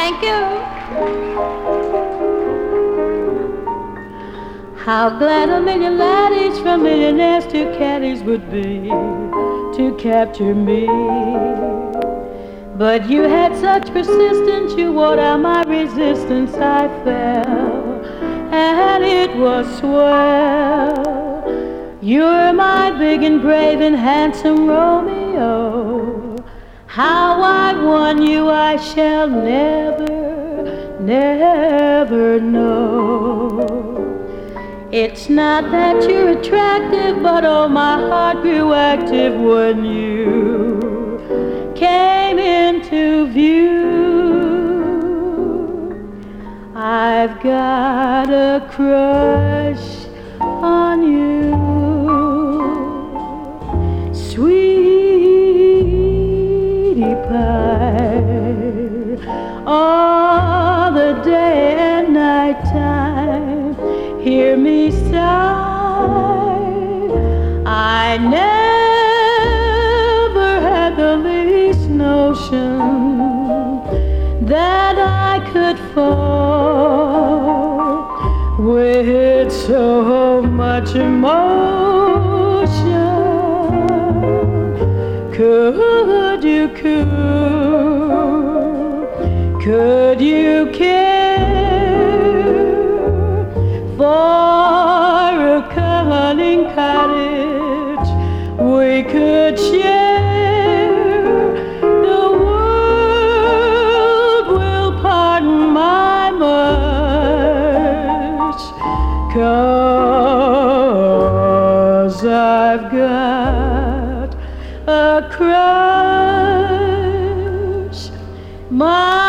Thank you. How glad a million laddies from millionaires to caddies would be to capture me. But you had such persistence, you wore out my resistance. I fell, and it was swell. You're my big and brave and handsome Romeo. How I won you I shall never, never know. It's not that you're attractive, but oh, my heart grew active when you came into view. I've got a crush on you, sweetie pie, all the day and night time. Hear me sigh. I never had the least notion that I could fall with so much emotion. Could you care for a cunning cottage we could share? The world will pardon my much, 'cause I've got a crush. My